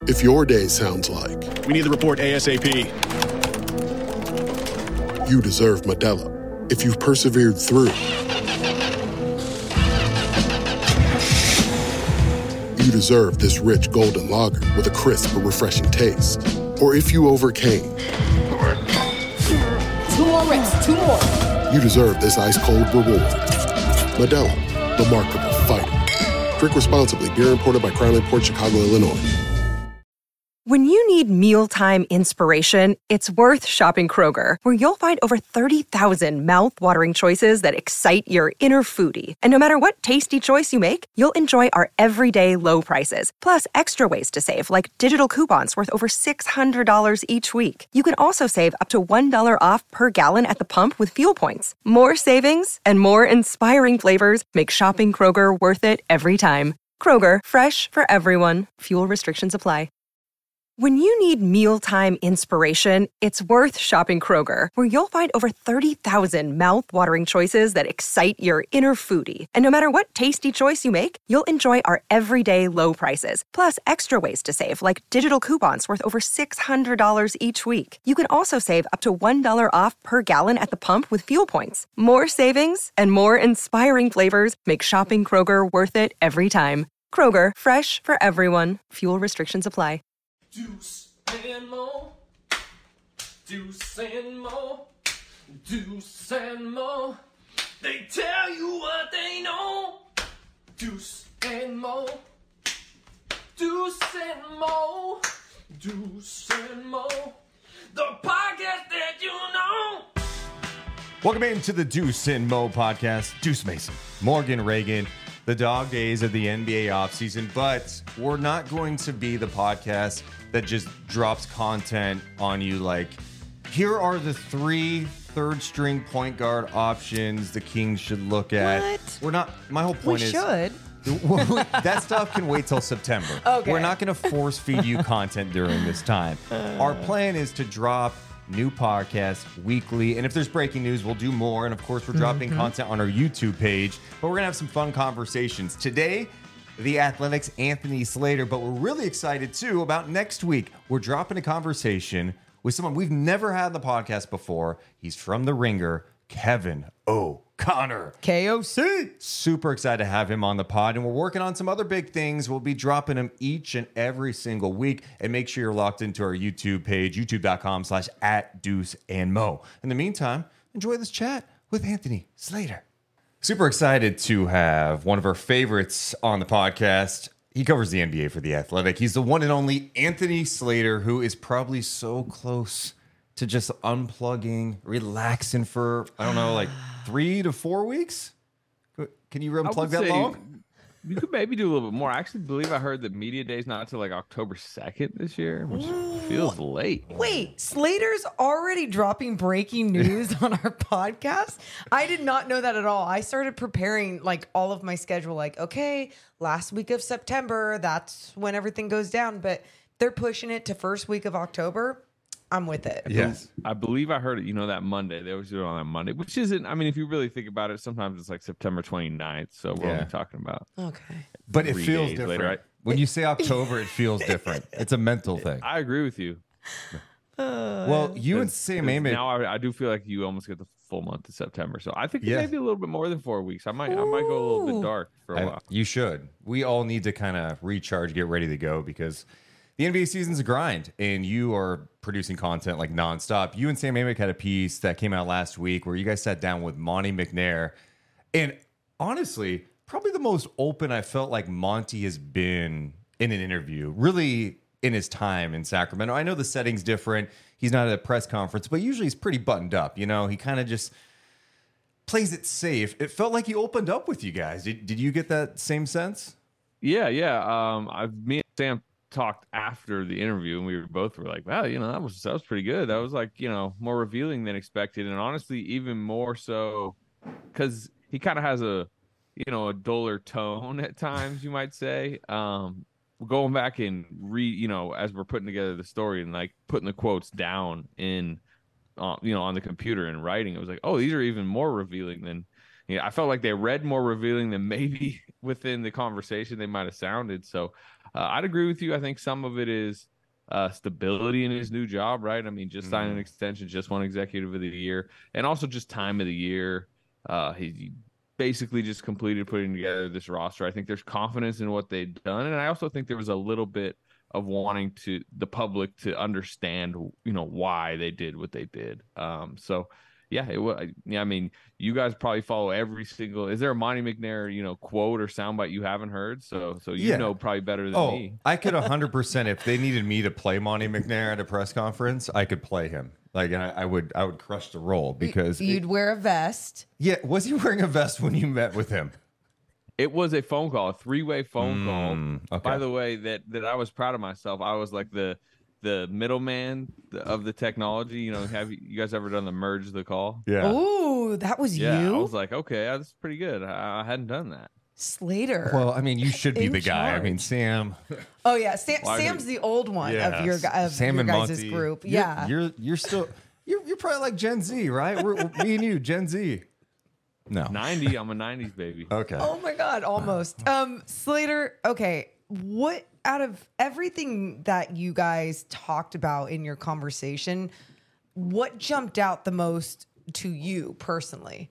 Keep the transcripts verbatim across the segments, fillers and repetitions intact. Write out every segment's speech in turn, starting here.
If your day sounds like... We need the report ASAP. You deserve Modelo. If you've persevered through... You deserve this rich golden lager with a crisp but refreshing taste. Or if you overcame... Two more reps, two more. You deserve this ice-cold reward. Modelo, the mark of a fighter. Drink responsibly. Beer imported by Crown Port Chicago, Illinois. When you need mealtime inspiration, it's worth shopping Kroger, where you'll find over thirty thousand mouth-watering choices that excite your inner foodie. And no matter what tasty choice you make, you'll enjoy our everyday low prices, plus extra ways to save, like digital coupons worth over six hundred dollars each week. You can also save up to one dollar off per gallon at the pump with fuel points. More savings and more inspiring flavors make shopping Kroger worth it every time. Kroger, fresh for everyone. Fuel restrictions apply. When you need mealtime inspiration, it's worth shopping Kroger, where you'll find over thirty thousand mouth-watering choices that excite your inner foodie. And no matter what tasty choice you make, you'll enjoy our everyday low prices, plus extra ways to save, like digital coupons worth over six hundred dollars each week. You can also save up to one dollar off per gallon at the pump with fuel points. More savings and more inspiring flavors make shopping Kroger worth it every time. Kroger, fresh for everyone. Fuel restrictions apply. Deuce and Mo, Deuce and Mo, Deuce and Mo. They tell you what they know. Deuce and Mo, Deuce and Mo, Deuce and Mo. The podcast that you know. Welcome into the Deuce and Mo podcast. Deuce Mason, Morgan Reagan, the dog days of the N B A offseason, but we're not going to be the podcast that just drops content on you like, here are the three third string point guard options the Kings should look at. What? We're not, my whole point we is. should. That stuff can wait till September. Okay. We're not going to force feed you content during this time. Our plan is to drop new podcasts weekly, and if there's breaking news, we'll do more. And of course, we're dropping Mm-hmm. content on our YouTube page, but we're gonna have some fun conversations today. The Athletic's Anthony Slater, but we're really excited too about next week. We're dropping a conversation with someone we've never had on the podcast before. He's from The Ringer, Kevin O'Connor. K O C. Super excited to have him on the pod, and we're working on some other big things. We'll be dropping them each and every single week, and make sure you're locked into our YouTube page, youtube.com slash at Deuce and Mo. In the meantime, enjoy this chat with Anthony Slater. Super excited to have one of our favorites on the podcast. He covers the N B A for The Athletic. He's the one and only Anthony Slater, who is probably so close to just unplugging, relaxing for, I don't know, like three to four weeks? Can you unplug that long? You could maybe do a little bit more. I actually believe I heard that Media Day is not until like October second this year, which feels late. Wait, Slater's already dropping breaking news on our podcast? I did not know that at all. I started preparing like all of my schedule, like, okay, last week of September, that's when everything goes down. But they're pushing it to first week of October. I'm with it. Yes. I believe I heard it, you know, that Monday. They always do it on that Monday, which isn't, I mean, if you really think about it, sometimes it's like September twenty-ninth. So we're Yeah. only talking about. Okay. But it three feels days different. later, right? When you say October, it feels different. It's a mental thing. I agree with you. Well, you and Sam Amick. Now I, I do feel like you almost get the full month of September. So I think Yeah. maybe a little bit more than four weeks. I might, I might go a little bit dark for a I- while. you should. We all need to kind of recharge, get ready to go, because the N B A season's a grind, and you are producing content like nonstop. You and Sam Amick had a piece that came out last week where you guys sat down with Monty McNair, and honestly, probably the most open I felt like Monty has been in an interview, really in his time in Sacramento. I know the setting's different. He's not at a press conference, but usually he's pretty buttoned up. You know, he kind of just plays it safe. It felt like he opened up with you guys. Did, did you get that same sense? Yeah, yeah. Um, I, me and Sam talked after the interview, and we were both were like, "Wow, you know, that was that was pretty good. That was like, you know, more revealing than expected, and honestly, even more so because he kind of has a, you know, a duller tone at times, you might say. Um, going back and re, you know, as we're putting together the story and like putting the quotes down in, uh, you know, on the computer and writing, it was like, oh, these are even more revealing than yeah, I felt like they read more revealing than maybe within the conversation they might have sounded. So uh, I'd agree with you. I think some of it is uh, stability in his new job, right? I mean, just signing an extension, just one executive of the year, and also just time of the year. Uh, he, he basically just completed putting together this roster. I think there's confidence in what they've done, and I also think there was a little bit of wanting to the public to understand, you know, why they did what they did. Um, so. Yeah, it was. Yeah, I mean, you guys probably follow every single. Is there a Monty McNair, you know, quote or soundbite you haven't heard? So, so you Yeah. know probably better than Oh, me. I could one hundred percent if they needed me to play Monty McNair at a press conference, I could play him. Like, and I, I would, I would crush the role because You'd it- wear a vest. yeah. Was he wearing a vest when you met with him? It was a phone call, a three-way phone Mm, call. okay. By the way, that that I was proud of myself. I was like the the middleman of the technology. You know, have you, you guys ever done the merge the call? Yeah. Ooh, that was Yeah, you, I was like, okay, that's pretty good. I, I hadn't done that. Slater. Well, I mean, you should be In the guy. I mean, charge. Sam. oh yeah, Sam, Well, I Sam's agree. the old one of your gu- of Sam your and guys' Monty. group. You're- Yeah. You're you're still you're you're probably like Gen Z, right? We're, we're me and you, Gen Z. No. ninety, I'm a nineties baby. Okay. Oh my God, almost. Um, Slater, okay, what out of everything that you guys talked about in your conversation, what jumped out the most to you personally?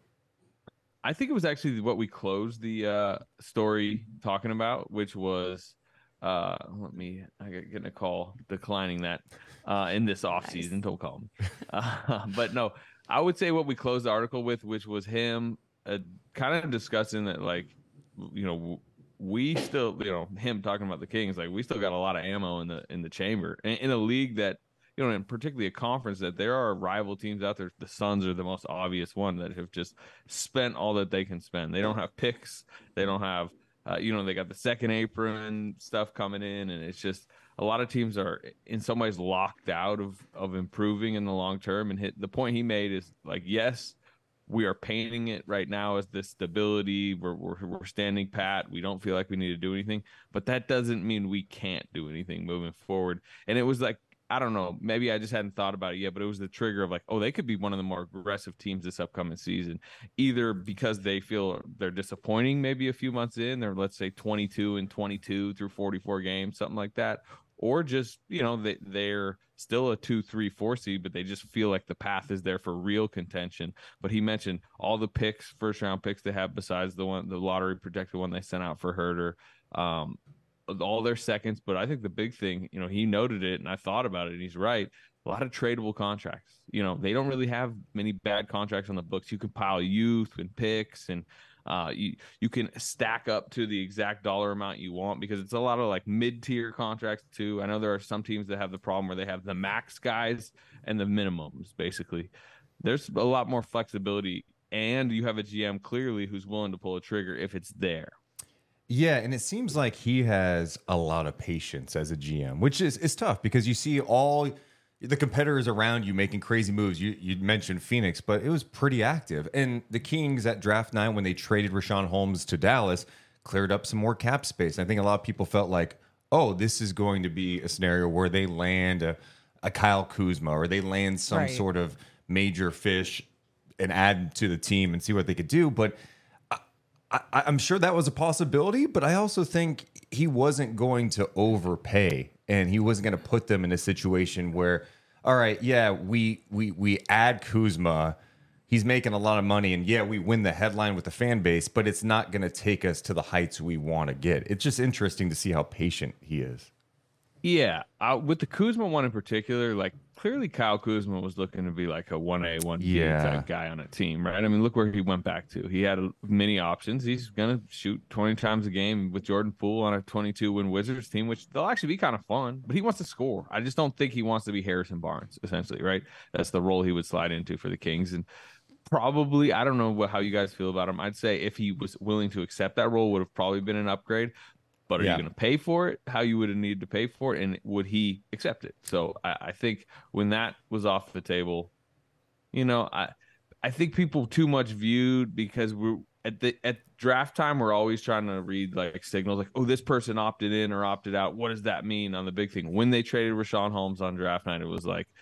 I think it was actually what we closed the uh, story talking about, which was, uh, let me, I got getting a call declining that uh, in this off season. Don't call me. Uh, but no, I would say what we closed the article with, which was him uh, kind of discussing that, like, you know, we still, you know, him talking about the Kings, like we still got a lot of ammo in the in the chamber in, in a league that, you know, and particularly a conference that there are rival teams out there. The Suns are the most obvious one that have just spent all that they can spend. They don't have picks. They don't have, uh, you know, they got the second apron stuff coming in, and it's just a lot of teams are in some ways locked out of of improving in the long term. And hit the point he made is like, yes, we are painting it right now as this stability. We're, we're we're standing pat. We don't feel like we need to do anything, but that doesn't mean we can't do anything moving forward. And it was like, I don't know, maybe I just hadn't thought about it yet, but it was the trigger of like, oh, they could be one of the more aggressive teams this upcoming season, either because they feel they're disappointing maybe a few months in, they're let's say twenty-two and twenty-two through forty-four games, something like that, or just, you know, they, they're still a two, three, four seed, but they just feel like the path is there for real contention. But he mentioned all the picks, first round picks they have besides the one, the lottery protected one they sent out for Herter, um, all their seconds. But I think the big thing, you know, he noted it and I thought about it and he's right. A lot of tradable contracts. You know, they don't really have many bad contracts on the books. You can pile youth and picks and Uh, you you can stack up to the exact dollar amount you want because it's a lot of like mid-tier contracts too. I know there are some teams that have the problem where they have the max guys and the minimums. Basically, there's a lot more flexibility, and you have a G M clearly who's willing to pull a trigger if it's there. Yeah, and it seems like he has a lot of patience as a G M, which is is tough because you see all the competitors around you making crazy moves. You you mentioned Phoenix, but it was pretty active. And the Kings at draft nine, when they traded Rashawn Holmes to Dallas, cleared up some more cap space. I think a lot of people felt like, oh, this is going to be a scenario where they land a, a Kyle Kuzma or they land some Right. sort of major fish and add to the team and see what they could do. But I, I, I'm sure that was a possibility, but I also think he wasn't going to overpay and he wasn't going to put them in a situation where, all right, yeah, we we we add Kuzma, he's making a lot of money, and yeah, we win the headline with the fan base, but it's not going to take us to the heights we want to get. It's just interesting to see how patient he is. Yeah, uh, with the Kuzma one in particular, like clearly Kyle Kuzma was looking to be like a one A, one B Yeah. type guy on a team, right? I mean, look where he went back to. He had many options. He's going to shoot twenty times a game with Jordan Poole on a twenty-two win Wizards team, which they'll actually be kind of fun, but he wants to score. I just don't think he wants to be Harrison Barnes, essentially, right? That's the role he would slide into for the Kings. And probably, I don't know what, how you guys feel about him. I'd say if he was willing to accept that role, would have probably been an upgrade. But are Yeah. you going to pay for it? How you would have needed to pay for it, and would he accept it? So I, I think when that was off the table, you know, I I think people too much viewed because we're at the at draft time we're always trying to read like signals like, oh, this person opted in or opted out. What does that mean on the big thing? When they traded Rashawn Holmes on draft night, it was like,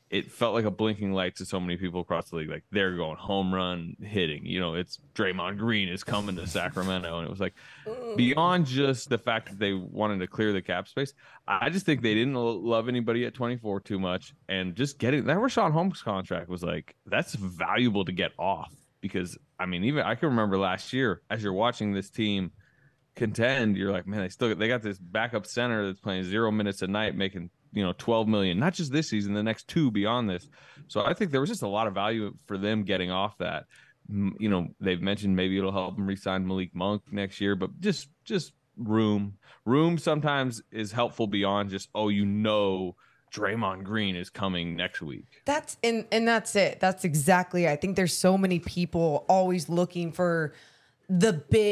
it felt like a blinking light to so many people across the league. Like they're going home run hitting, you know, it's Draymond Green is coming to Sacramento. And it was like beyond just the fact that they wanted to clear the cap space. I just think they didn't love anybody at twenty-four too much. And just getting that Rashawn Holmes contract was like, that's valuable to get off because I mean, even I can remember last year as you're watching this team contend, you're like, man, they still they got this backup center that's playing zero minutes a night, making, you know, twelve million, not just this season, the next two beyond this. So I think there was just a lot of value for them getting off that. You know, they've mentioned maybe it'll help them re-sign Malik Monk next year, but just just room. Room sometimes is helpful beyond just, oh, you know, Draymond Green is coming next week. That's and and that's it. That's exactly. I think there's so many people always looking for the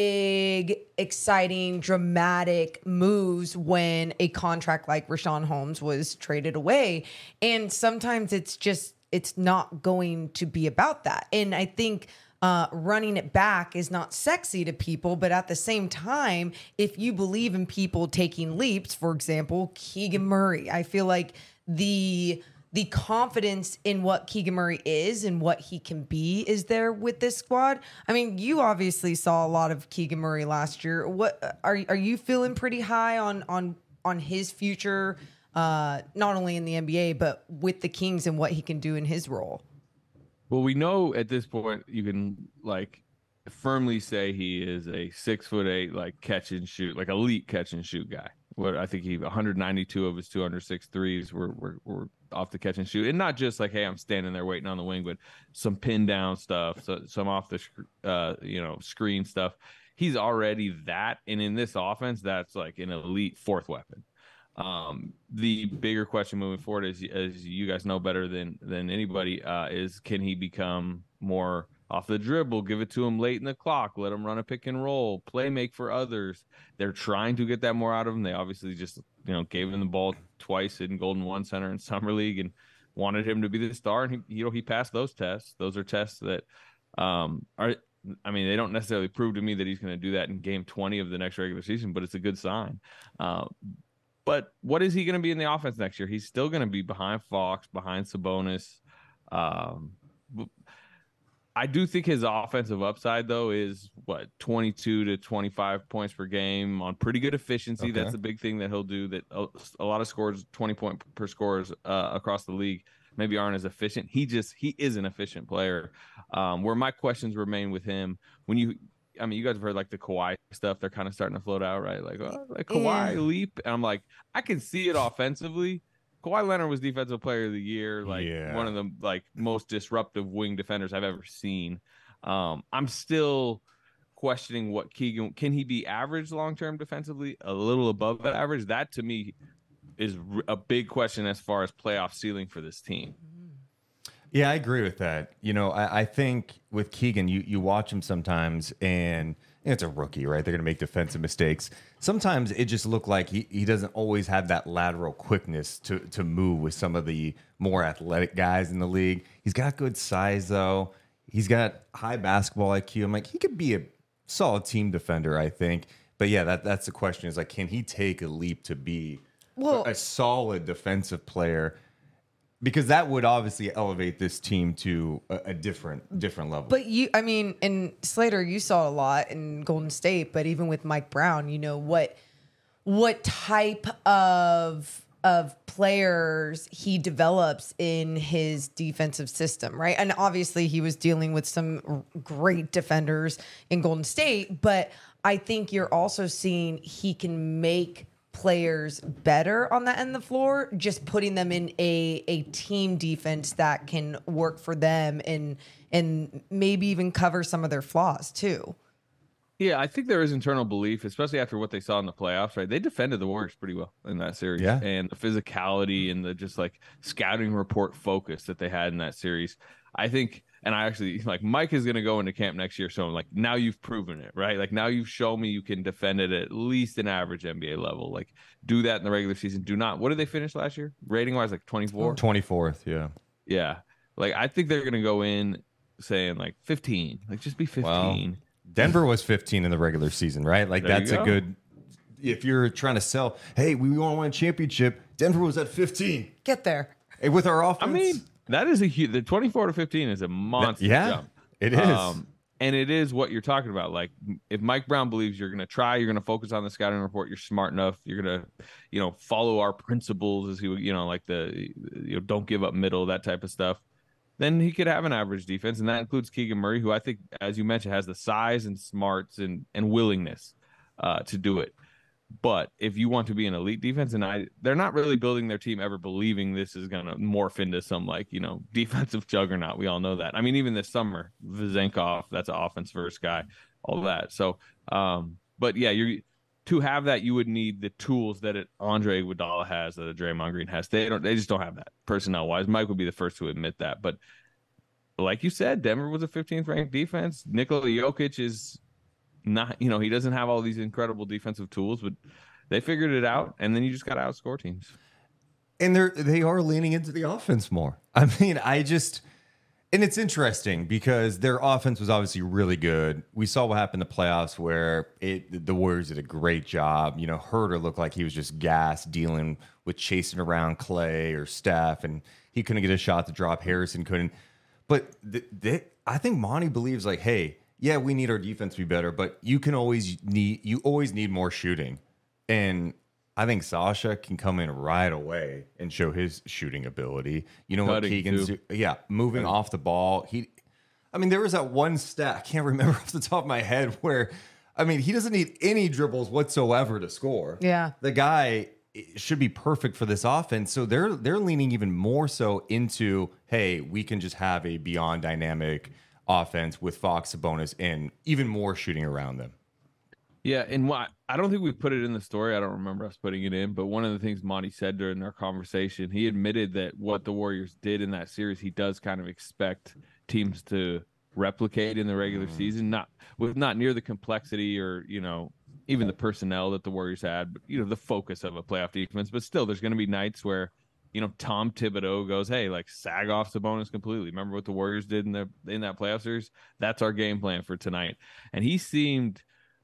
big, exciting, dramatic moves when a contract like Rashawn Holmes was traded away. And sometimes it's just, it's not going to be about that. And I think uh, running it back is not sexy to people, but at the same time, if you believe in people taking leaps, for example, Keegan Murray, I feel like the... the confidence in what Keegan Murray is and what he can be is there with this squad. I mean, you obviously saw a lot of Keegan Murray last year. What are are you feeling pretty high on on on his future, uh, not only in the N B A but with the Kings and what he can do in his role? Well, we know at this point you can like firmly say he is a six foot eight, like catch and shoot, like elite catch and shoot guy. What I think he one ninety-two of his two oh six threes were, were were off the catch and shoot, and not just like, hey, I'm standing there waiting on the wing, but some pin down stuff, so, some off the uh, you know screen stuff. He's already that, and in this offense, that's like an elite fourth weapon. Um, the bigger question moving forward, is, as you guys know better than than anybody, uh, is can he become more off the dribble, give it to him late in the clock, let him run a pick and roll, play make for others. They're trying to get that more out of him. They obviously just, you know, gave him the ball twice in Golden One Center in Summer League and wanted him to be the star. And, he, you know, he passed those tests. Those are tests that um, are, I mean, they don't necessarily prove to me that he's going to do that in game twenty of the next regular season, but it's a good sign. Uh, but what is he going to be in the offense next year? He's still going to be behind Fox, behind Sabonis. Um, I do think his offensive upside, though, is what twenty-two to twenty-five points per game on pretty good efficiency. Okay. That's a big thing that he'll do. That a, a lot of scores, twenty point per scores uh, across the league, maybe aren't as efficient. He just he is an efficient player. Um, where my questions remain with him, when you, I mean, you guys have heard like the Kawhi stuff. They're kind of starting to float out, right? Like, oh, like Kawhi yeah. leap, and I'm like, I can see it offensively. Kawhi Leonard was Defensive Player of the Year, like yeah. one of the like most disruptive wing defenders I've ever seen. Um, I'm still questioning what Keegan can he be average long term defensively, a little above average. That to me is a big question as far as playoff ceiling for this team. Yeah, I agree with that. You know, I, I think with Keegan, you you watch him sometimes and. It's a rookie, right? They're going to make defensive mistakes. Sometimes it just looked like he, he doesn't always have that lateral quickness to, to move with some of the more athletic guys in the league. He's got good size, though. He's got high basketball I Q. I'm like, he could be a solid team defender, I think. But, yeah, that that's the question is, like, can he take a leap to be well, a, a solid defensive player? Because that would obviously elevate this team to a, a different different level. But you, I mean, in Slater, you saw a lot in Golden State, but even with Mike Brown, you know what what type of of players he develops in his defensive system, right? And obviously, he was dealing with some great defenders in Golden State, but I think you're also seeing he can make players better on that end of the floor, just putting them in a a team defense that can work for them and and maybe even cover some of their flaws too. Yeah, I think there is internal belief, especially after what they saw in the playoffs, right? They defended the Warriors pretty well in that series. Yeah. And the physicality and the just like scouting report focus that they had in that series. I think, and I actually like Mike is going to go into camp next year. So I'm like, now you've proven it, right? Like now you've shown me you can defend it at least an average N B A level. Like do that in the regular season. Do not. What did they finish last year? Rating wise, like twenty-four? twenty-fourth. Yeah. Yeah. Like I think they're going to go in saying like fifteen, like just be fifteen. Well, Denver was fifteen in the regular season, right? Like there that's a good, if you're trying to sell, hey, we want to win a championship. Denver was at fifteen. Get there. With our offense, I mean, that is a huge. The twenty-four to fifteen is a monster yeah, jump. it is. Um, and it is what you're talking about. Like, if Mike Brown believes you're going to try, you're going to focus on the scouting report, you're smart enough, you're going to, you know, follow our principles, as he would, you know, like the, you know, don't give up middle, that type of stuff, then he could have an average defense. And that includes Keegan Murray, who I think, as you mentioned, has the size and smarts and, and willingness uh, to do it. But if you want to be an elite defense, and I, they're not really building their team ever believing this is going to morph into some, like, you know, defensive juggernaut. We all know that. I mean, even this summer, Vazenkov, that's an offense first guy, all that. So, um, but yeah, you're to have that, you would need the tools that it, Andre Iguodala has, that a Draymond Green has. They don't, they just don't have that personnel wise. Mike would be the first to admit that. But like you said, Denver was a fifteenth ranked defense. Nikola Jokic is not, you know, he doesn't have all these incredible defensive tools, but they figured it out, and then you just got to outscore teams. And they're they are leaning into the offense more. I mean, I just, and it's interesting because their offense was obviously really good. We saw what happened in the playoffs where it the Warriors did a great job. You know, Herter looked like he was just gassed dealing with chasing around Clay or Steph, and he couldn't get a shot to drop. Harrison couldn't. But th- they, I think Monty believes, like, hey, yeah, we need our defense to be better, but you can always need you always need more shooting. And I think Sasha can come in right away and show his shooting ability. You know what Keegan's do? Yeah, moving Cutting. off the ball. He I mean, there was that one stat, I can't remember off the top of my head, where I mean, he doesn't need any dribbles whatsoever to score. Yeah. The guy should be perfect for this offense. So they're they're leaning even more so into, hey, we can just have a beyond dynamic offense with Fox, Sabonis, and even more shooting around them. Yeah, and what I don't think we put it in the story. I don't remember us putting it in, but one of the things Monty said during our conversation, he admitted that what the Warriors did in that series, he does kind of expect teams to replicate in the regular mm. season, not with not near the complexity or, you know, even the personnel that the Warriors had, but, you know, the focus of a playoff defense. But still, there's going to be nights where, you know, Tom Thibodeau goes, hey, like, sag off Sabonis completely. Remember what the Warriors did in the in that playoff series? That's our game plan for tonight. And he seemed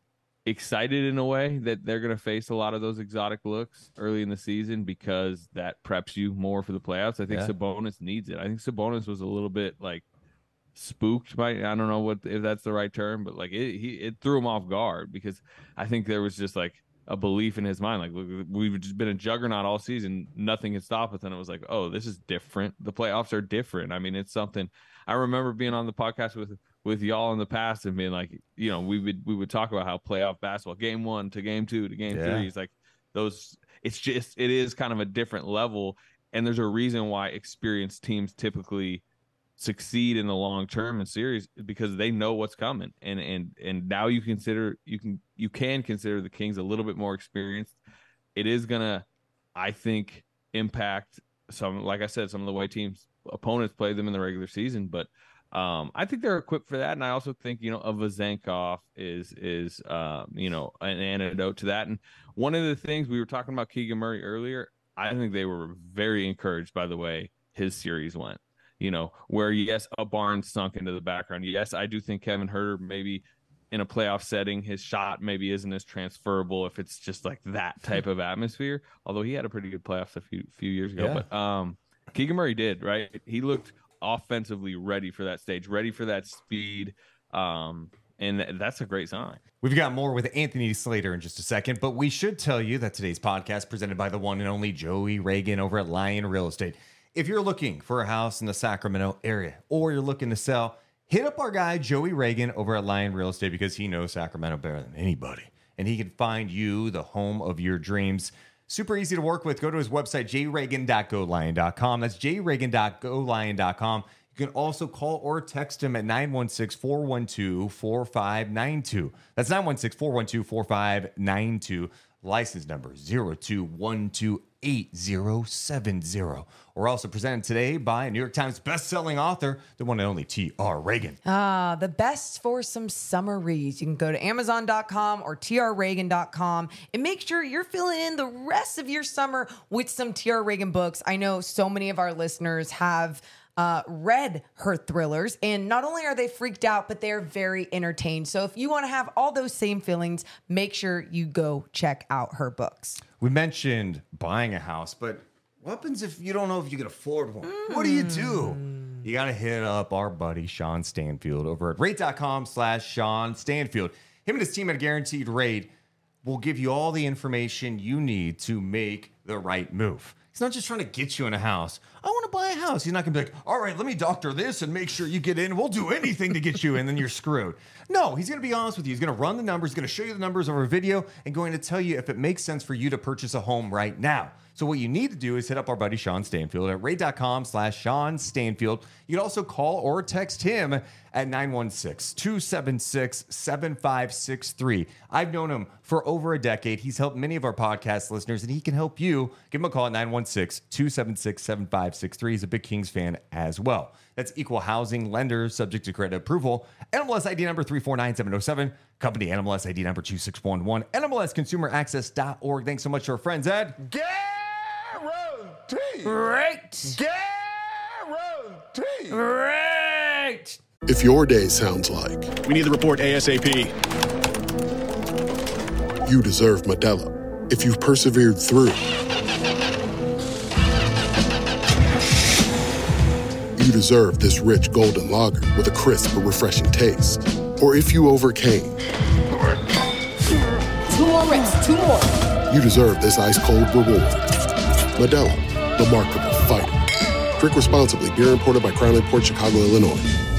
excited in a way that they're going to face a lot of those exotic looks early in the season because that preps you more for the playoffs. I think yeah. Sabonis needs it. I think Sabonis was a little bit, like, spooked by, I don't know what if that's the right term, but, like, it he it threw him off guard because I think there was just, like, a belief in his mind, like, look, we've just been a juggernaut all season, nothing can stop us, and it was like, oh, this is different. The playoffs are different. I mean, it's something. I remember being on the podcast with with y'all in the past and being like, you know, we would we would talk about how playoff basketball, game one to game two to game yeah. three, is like those. It's just it is kind of a different level, and there's a reason why experienced teams typically succeed in the long term in series because they know what's coming, and and and now you consider you can you can consider the Kings a little bit more experienced. It is gonna, I think, impact some, like I said, some of the way teams opponents play them in the regular season, but um I think they're equipped for that. And I also think, you know, a Vazenkov is is um you know, an antidote to that. And one of the things we were talking about Keegan Murray earlier, I think they were very encouraged by the way his series went. You know, where, yes, a Barnes sunk into the background. Yes, I do think Kevin Huerter maybe in a playoff setting, his shot maybe isn't as transferable if it's just like that type of atmosphere, although he had a pretty good playoffs a few few years ago. Yeah. But um, Keegan Murray did, right? He looked offensively ready for that stage, ready for that speed, um, and that's a great sign. We've got more with Anthony Slater in just a second, but we should tell you that today's podcast presented by the one and only Joey Reagan over at Lion Real Estate. If you're looking for a house in the Sacramento area or you're looking to sell, hit up our guy, Joey Reagan, over at Lion Real Estate because he knows Sacramento better than anybody. And he can find you the home of your dreams. Super easy to work with. Go to his website, j reagan dot go lion dot com. That's j reagan dot go lion dot com. You can also call or text him at nine one six, four one two, four five nine two. That's nine one six, four one two, four five nine two. License number zero two one two eight zero seven zero. We're also presented today by New York Times bestselling author, the one and only T R Reagan. Ah, the best for some summer reads. You can go to amazon dot com or t r reagan dot com and make sure you're filling in the rest of your summer with some T R Reagan books. I know so many of our listeners have Uh, read her thrillers, and not only are they freaked out, but they're very entertained. So if you want to have all those same feelings, make sure you go check out her books. We mentioned buying a house, but What happens if you don't know if you can afford one? Mm. What do you do? You got to hit up our buddy Sean Stanfield over at rate.com slash Sean Stanfield. Him and his team at Guaranteed Rate will give you all the information you need to make the right move. He's not just trying to get you in a house. I want to buy a house. He's not going to be like, all right, let me doctor this and make sure you get in. We'll do anything to get you in, then you're screwed. No, he's going to be honest with you. He's going to run the numbers, going to show you the numbers over video, and going to tell you if it makes sense for you to purchase a home right now. So what you need to do is hit up our buddy Sean Stanfield at rate.com slash Sean Stanfield. You can also call or text him at nine one six, two seven six, seven five six three. I've known him for over a decade. He's helped many of our podcast listeners, and he can help you. Give him a call at nine one six, two seven six, seven five six three. He's a big Kings fan as well. That's Equal Housing Lender, subject to credit approval. N M L S I D number three four nine seven zero seven. Company N M L S I D number two six one one. N M L S consumer access dot org. Thanks so much to our friends at Guarantee. Right. Guarantee. Right. If your day sounds like We need the report ASAP. you deserve Modelo. If you've persevered through, you deserve this rich golden lager with a crisp but refreshing taste. Or if you overcame, Two more reps, two more. you deserve this ice-cold reward. Modelo, the Markable Fighter. Drink responsibly. Beer imported by Crown Port Chicago, Illinois.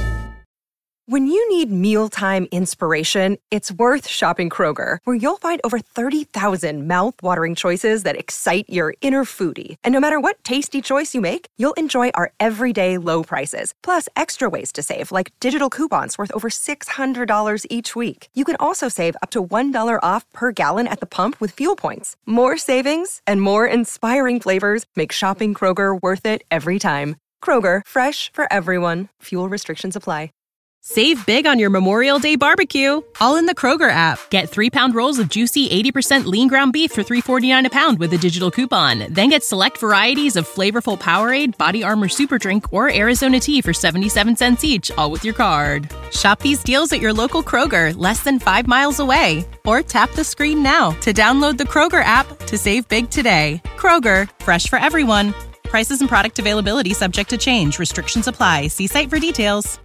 When you need mealtime inspiration, it's worth shopping Kroger, where you'll find over thirty thousand mouth-watering choices that excite your inner foodie. And no matter what tasty choice you make, you'll enjoy our everyday low prices, plus extra ways to save, like digital coupons worth over six hundred dollars each week. You can also save up to one dollar off per gallon at the pump with fuel points. More savings and more inspiring flavors make shopping Kroger worth it every time. Kroger, fresh for everyone. Fuel restrictions apply. Save big on your Memorial Day barbecue, all in the Kroger app. Get three-pound rolls of juicy eighty percent lean ground beef for three forty-nine a pound with a digital coupon. Then get select varieties of flavorful Powerade, Body Armor Super Drink, or Arizona tea for seventy-seven cents each, all with your card. Shop these deals at your local Kroger, less than five miles away. Or tap the screen now to download the Kroger app to save big today. Kroger, fresh for everyone. Prices and product availability subject to change. Restrictions apply. See site for details.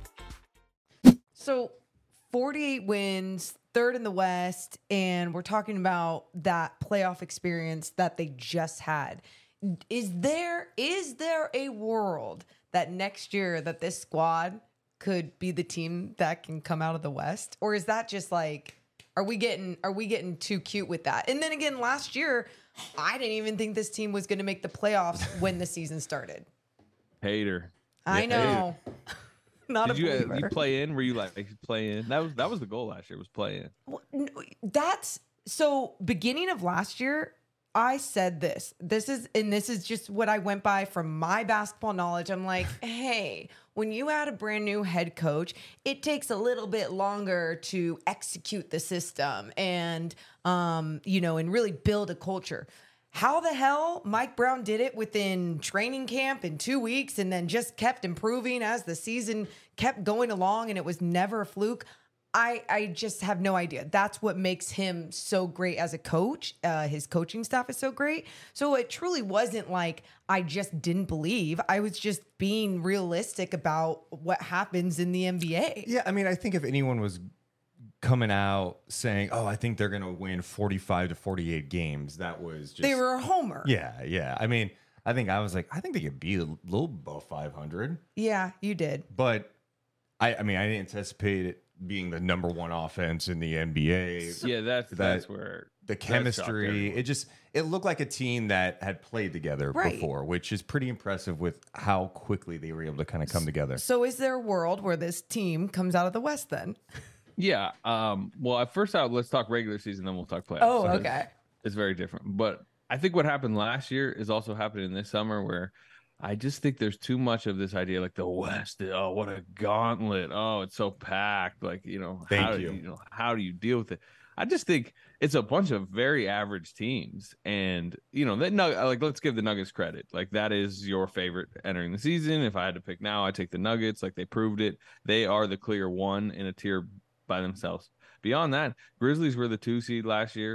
So forty-eight wins, third in the West, and we're talking about that playoff experience that they just had. Is there is there a world that next year that this squad could be the team that can come out of the West? Or is that just like, are we getting are we getting too cute with that? And then again, last year, I didn't even think this team was going to make the playoffs when the season started. Hater. I know. Not Did a you believer. uh, you play in? Were you like play in? That was that was the goal last year. Was play in. Well, no, That's so beginning of last year, I said this. This is and this is just what I went by from my basketball knowledge. I'm like, hey, when you add a brand new head coach, it takes a little bit longer to execute the system and um, you know, and really build a culture. How the hell Mike Brown did it within training camp in two weeks and then just kept improving as the season kept going along and it was never a fluke. I, I just have no idea. That's what makes him so great as a coach. Uh, his coaching staff is so great. So it truly wasn't like I just didn't believe. I was just being realistic about what happens in the N B A. Yeah, I mean, I think if anyone was coming out saying, oh, I think they're going to win forty-five to forty-eight games, that was just... They were a homer. Yeah, yeah. I mean, I think I was like, I think they could be a little above five hundred. Yeah, you did. But, I, I mean, I didn't anticipate it being the number one offense in the N B A. Yeah, that's That- that's where The that shocked chemistry, everyone. it just, it looked like a team that had played together Right. before, which is pretty impressive with how quickly they were able to kind of come together. So is there a world where this team comes out of the West then? Yeah. Um. Well, at first out, let's talk regular season, then we'll talk playoffs. Oh, So okay. It's, it's very different, but I think what happened last year is also happening this summer, where I just think there's too much of this idea, like the West. Oh, what a gauntlet! Oh, it's so packed. Like you know, Thank how, you. you know, how do you deal with it? I just think it's a bunch of very average teams, and you know, that Nug- like let's give the Nuggets credit. Like that is your favorite entering the season. If I had to pick now, I take the Nuggets. Like they proved it. They are the clear one in a tier by themselves. Beyond that, Grizzlies were the two seed last year.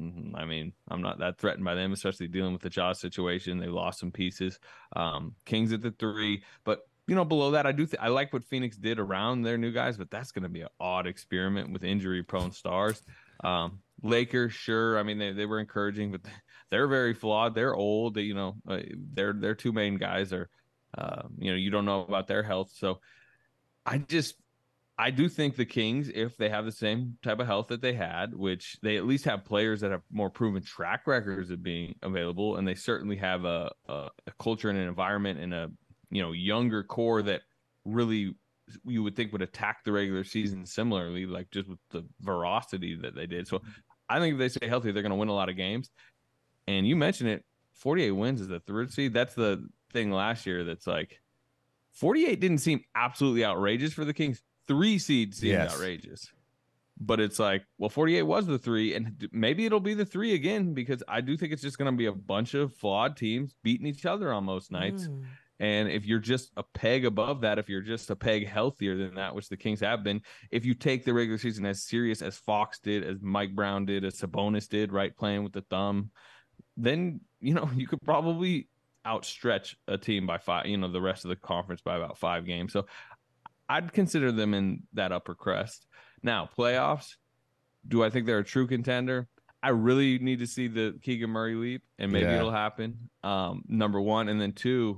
Mm-hmm. I mean, I'm not that threatened by them, especially dealing with the Jaws situation. They lost some pieces. Um, Kings at the three, but you know, below that, I do. Th- I like what Phoenix did around their new guys, but that's going to be an odd experiment with injury-prone stars. Um, Lakers, sure. I mean, they, they were encouraging, but they're very flawed. They're old. They, you know, uh, their their two main guys are, uh, you know, you don't know about their health. So, I just. I do think the Kings, if they have the same type of health that they had, which they at least have players that have more proven track records of being available, and they certainly have a, a, a culture and an environment and a you know younger core that really you would think would attack the regular season similarly, like just with the veracity that they did. So I think if they stay healthy, they're going to win a lot of games. And you mentioned it, forty-eight wins is the third seed. That's the thing last year that's like forty-eight didn't seem absolutely outrageous for the Kings. Three seeds seemed yes. outrageous, but it's like, well, forty-eight was the three, and maybe it'll be the three again, because I do think it's just going to be a bunch of flawed teams beating each other on most nights. Mm. And if you're just a peg above that, if you're just a peg healthier than that, which the Kings have been, if you take the regular season as serious as Fox did, as Mike Brown did, as Sabonis did, right, playing with the thumb, then, you know, you could probably outstretch a team by five, you know, the rest of the conference by about five games. So I'd consider them in that upper crest. Now, playoffs, do I think they're a true contender? I really need to see the Keegan Murray leap, and maybe yeah. it'll happen, um, number one. And then two,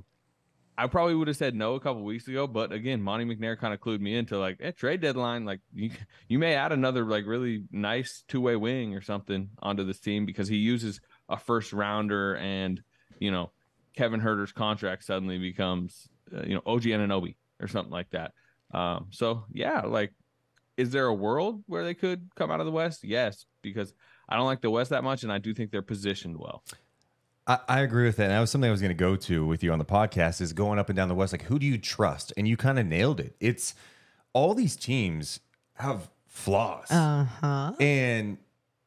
I probably would have said no a couple weeks ago, but again, Monty McNair kind of clued me into like, eh, trade deadline, like you, you may add another like really nice two-way wing or something onto this team, because he uses a first rounder, and, you know, Kevin Huerter's contract suddenly becomes, uh, you know, O G Anunoby or something like that. Um, so yeah, like, is there a world where they could come out of the West? Yes, because I don't like the West that much, and I do think they're positioned well. I, I agree with that. And that was something I was going to go to with you on the podcast, is going up and down the West. Like, who do you trust? And you kind of nailed it. It's all these teams have flaws. Uh-huh. And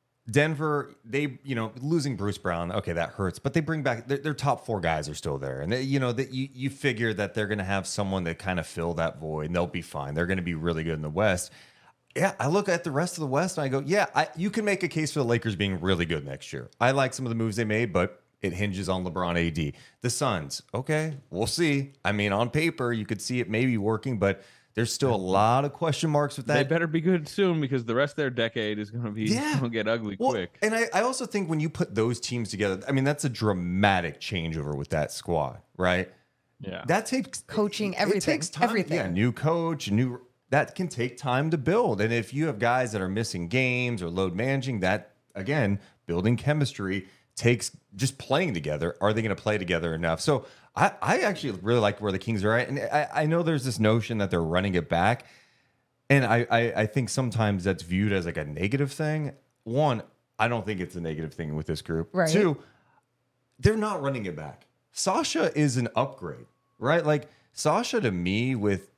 Denver, they, you know, losing Bruce Brown, okay, that hurts, but they bring back their, their top four guys are still there. And, they, you know, that you, you figure that they're going to have someone that kind of fill that void, and they'll be fine. They're going to be really good in the West. Yeah, I look at the rest of the West and I go, yeah, I, you can make a case for the Lakers being really good next year. I like some of the moves they made, but it hinges on LeBron A D. The Suns, okay, we'll see. I mean, on paper, you could see it maybe working, but there's still a lot of question marks with that. They better be good soon, because the rest of their decade is going to be yeah. going to get ugly well, quick. And I, I also think when you put those teams together, I mean, that's a dramatic changeover with that squad, right? Yeah. That takes coaching, everything. It takes time. Everything. Yeah, new coach, new that can take time to build. And if you have guys that are missing games or load managing, that again, building chemistry takes just playing together. Are they going to play together enough? So I, I actually really like where the Kings are at. And I, I know there's this notion that they're running it back. And I, I, I think sometimes that's viewed as like a negative thing. One, I don't think it's a negative thing with this group. Right. Two, they're not running it back. Sasha is an upgrade, right? Like Sasha, to me, with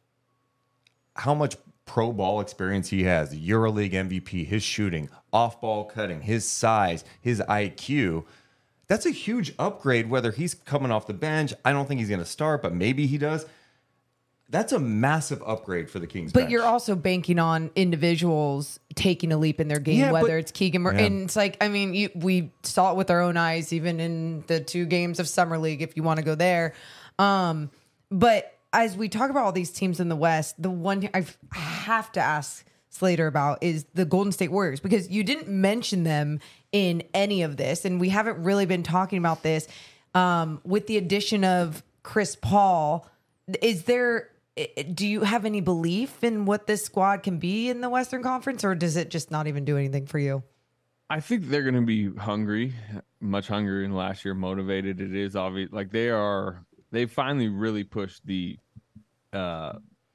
how much pro ball experience he has, the EuroLeague M V P, his shooting, off-ball cutting, his size, his I Q, that's a huge upgrade, whether he's coming off the bench. I don't think he's going to start, but maybe he does. That's a massive upgrade for the Kings. But bench. You're also banking on individuals taking a leap in their game, yeah, whether but, it's Keegan Murray. Yeah. And it's like, I mean, you, we saw it with our own eyes, even in the two games of Summer League, if you want to go there. Um, but as we talk about all these teams in the West, the one I've, I have to ask Slater about is the Golden State Warriors, because you didn't mention them in any of this, and we haven't really been talking about this. Um, with the addition of Chris Paul, is there, do you have any belief in what this squad can be in the Western Conference, or does it just not even do anything for you? I think they're going to be hungry, much hungrier than last year, motivated. It is obvious. Like they are, they finally really pushed the uh,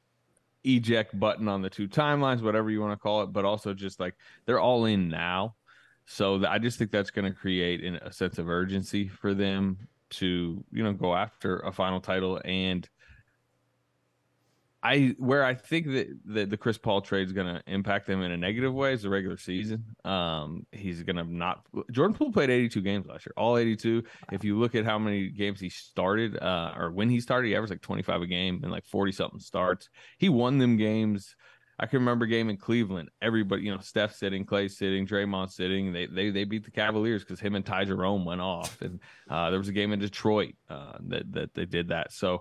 eject button on the two timelines, whatever you want to call it, but also just like they're all in now. So th- I just think that's going to create an, a sense of urgency for them to, you know, go after a final title. And I, where I think that the, the Chris Paul trade is going to impact them in a negative way is the regular season. Um, he's going to not. Jordan Poole played eighty-two games last year, all eighty-two. If you look at how many games he started, uh, or when he started, he averaged like twenty-five a game and like forty something starts. He won them games I can remember a game in Cleveland. Everybody, you know, Steph sitting, Clay sitting, Draymond sitting. They they they beat the Cavaliers because him and Ty Jerome went off. And uh, there was a game in Detroit uh, that that they did that. So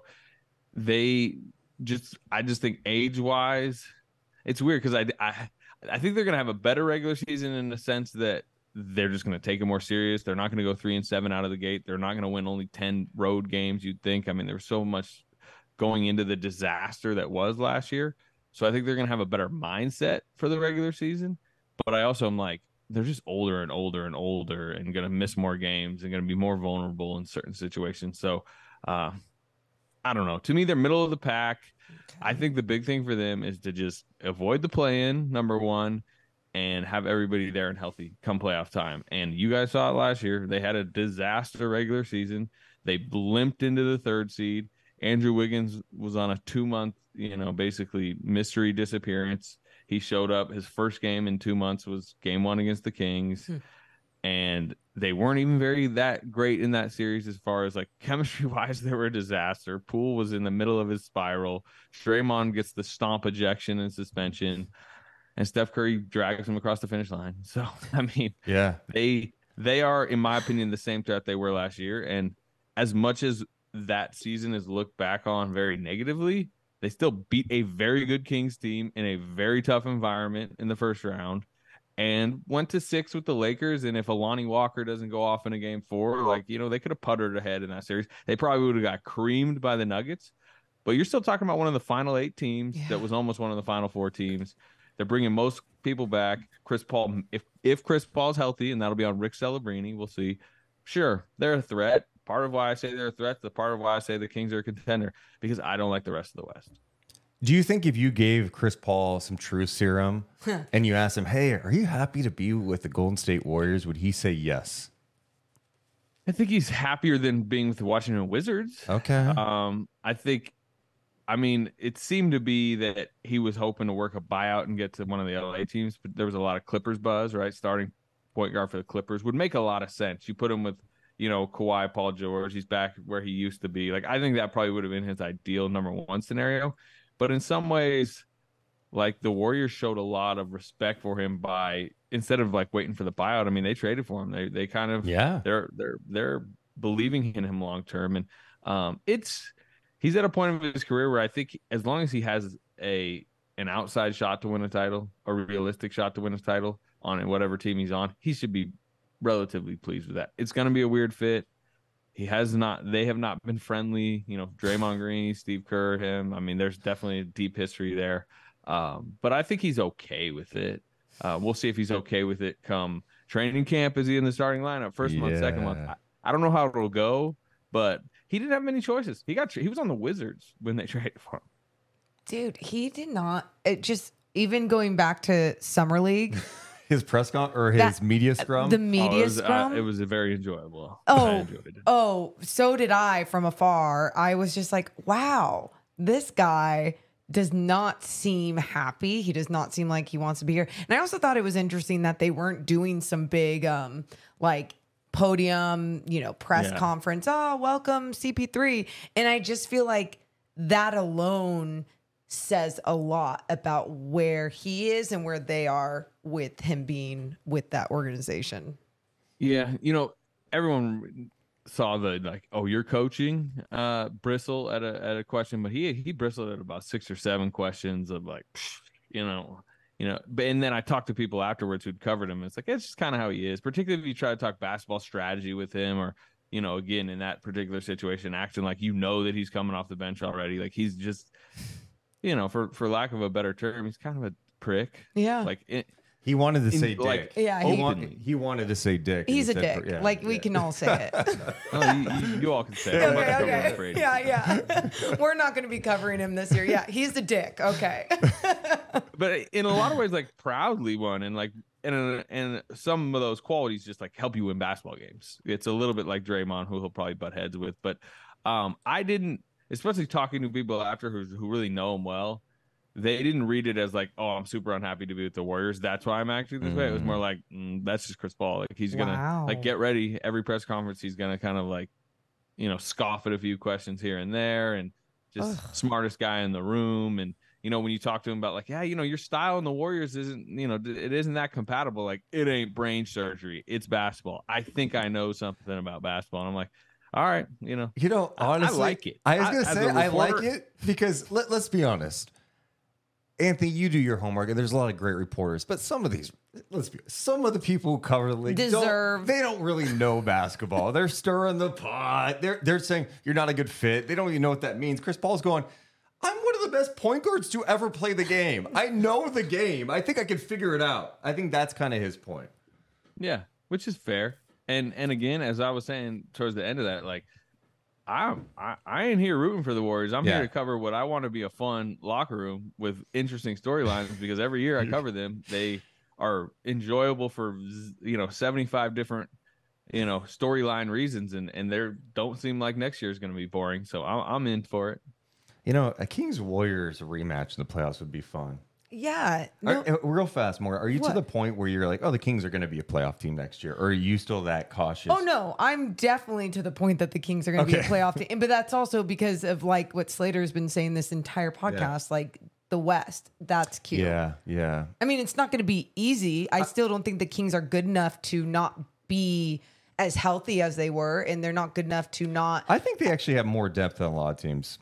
they just, I just think age wise, it's weird because I, I I think they're gonna have a better regular season in the sense that they're just gonna take it more serious. They're not gonna go three and seven out of the gate. They're not gonna win only ten road games. You'd think. I mean, there was so much going into the disaster that was last year. So I think they're going to have a better mindset for the regular season. But I also am like, they're just older and older and older and going to miss more games and going to be more vulnerable in certain situations. So uh, I don't know. To me, they're middle of the pack. Okay. I think the big thing for them is to just avoid the play-in, number one, and have everybody there and healthy come playoff time. And you guys saw it last year. They had a disaster regular season. They blimped into the third seed. Andrew Wiggins was on a two-month, you know, basically mystery disappearance. He showed up. His first game in two months was game one against the Kings. Hmm. And they weren't even very that great in that series as far as, like, chemistry-wise, they were a disaster. Poole was in the middle of his spiral. Draymond gets the stomp ejection and suspension. And Steph Curry drags him across the finish line. So, I mean, yeah, they they are, in my opinion, the same threat they were last year. And as much as that season is looked back on very negatively, they still beat a very good Kings team in a very tough environment in the first round and went to six with the Lakers. And if Alani Walker doesn't go off in a game four, like, you know, they could have puttered ahead in that series. They probably would have got creamed by the Nuggets, but you're still talking about one of the final eight teams yeah. that was almost one of the final four teams. They're bringing most people back. Chris Paul, if, if Chris Paul's healthy, and that'll be on Rick Celebrini, we'll see. Sure, they're a threat. Part of why I say they're a threat, the part of why I say the Kings are a contender, because I don't like the rest of the West. Do you think if you gave Chris Paul some truth serum and you asked him, hey, are you happy to be with the Golden State Warriors, would he say yes? I think he's happier than being with the Washington Wizards. Okay. Um, I think, I mean, it seemed to be that he was hoping to work a buyout and get to one of the L A teams, but there was a lot of Clippers buzz, right? Starting point guard for the Clippers would make a lot of sense. You put him with, you know, Kawhi, Paul George, he's back where he used to be. Like, I think that probably would have been his ideal number one scenario. But in some ways, like, the Warriors showed a lot of respect for him by, instead of like waiting for the buyout, I mean, they traded for him. They they kind of, yeah, they're they're they're believing in him long term. And um, it's he's at a point of his career where I think as long as he has a an outside shot to win a title, a realistic shot to win a title on whatever team he's on, he should be relatively pleased with that. It's going to be a weird fit. He has not, they have not been friendly, you know, Draymond Green, Steve Kerr, him. I mean, there's definitely a deep history there. Um, but I think he's okay with it. Uh, we'll see if he's okay with it come training camp. Is he in the starting lineup? First yeah. month, second month. I, I don't know how it'll go, but he didn't have many choices. He got, he was on the Wizards when they traded for him. Dude, he did not, it just, even going back to Summer League, his press con or his that, media scrum? The media oh, it was, scrum? Uh, it was a very enjoyable. Oh, I enjoyed it. Oh, so did I from afar. I was just like, wow, this guy does not seem happy. He does not seem like he wants to be here. And I also thought it was interesting that they weren't doing some big, um, like, podium, you know, press yeah. conference. Oh, welcome C P three. And I just feel like that alone says a lot about where he is and where they are with him being with that organization. Yeah, you know, everyone saw the like, oh, you're coaching, uh, bristle at a at a question, but he he bristled at about six or seven questions of like, you know, you know. But and then I talked to people afterwards who'd covered him. And it's like it's just kind of how he is, particularly if you try to talk basketball strategy with him, or you know, again in that particular situation, acting like you know that he's coming off the bench already, like he's just. You know, for, for lack of a better term, he's kind of a prick. Yeah. Like it, he wanted to say in, dick. Like, yeah, he, he, wanted, he wanted to say dick. He's he a said, dick. yeah, like yeah. we can all say it. no, you, you, you all can say it. Okay, I'm not okay. afraid. Yeah, yeah. We're not going to be covering him this year. Yeah, he's a dick. Okay. But in a lot of ways, like proudly one, and like and and some of those qualities just like help you win basketball games. It's a little bit like Draymond, who he'll probably butt heads with. But um, I didn't, especially talking to people after who who really know him well. They didn't read it as like, oh, I'm super unhappy to be with the Warriors. That's why I'm acting this mm. way. It was more like, mm, that's just Chris Paul. Like he's gonna wow. like get ready. Every press conference, he's gonna kind of like, you know, scoff at a few questions here and there, and just Ugh. smartest guy in the room. And you know, when you talk to him about like, yeah, you know, your style in the Warriors isn't, you know, it isn't that compatible. Like, it ain't brain surgery. It's basketball. I think I know something about basketball. And I'm like, all right, you know, You know, honestly, I like it. I was gonna as say a I like reporter- it because let, let's be honest, Anthony, you do your homework, and there's a lot of great reporters, but some of these, let's be, some of the people who cover the league Deserve- Don't, they don't really know basketball. They're stirring the pot. They're they're saying you're not a good fit. They don't even know what that means. Chris Paul's going, I'm one of the best point guards to ever play the game. I know the game. I think I can figure it out. I think that's kind of his point. Yeah, which is fair. And and again, as I was saying towards the end of that, like I'm I, I ain't here rooting for the Warriors. I'm Yeah. here to cover what I want to be a fun locker room with interesting storylines because every year I cover them, they are enjoyable for you know seventy-five different you know storyline reasons, and and they don't seem like next year is going to be boring. So I'm I'm in for it. You know, a Kings Warriors rematch in the playoffs would be fun. Yeah. No, Are- uh, real fast, more. Are you What? to the point where you're like, oh, the Kings are going to be a playoff team next year, or are you still that cautious? oh no, I'm definitely to the point that the Kings are going to be a Okay. playoff team, but that's also because of like what Slater's been saying this entire podcast, like the West. That's cute. Yeah, yeah. I mean, it's not going to be easy. I still don't think the Kings are good enough to not be as healthy as they were, and they're not good enough to not. I think they actually have more depth than a lot of teams.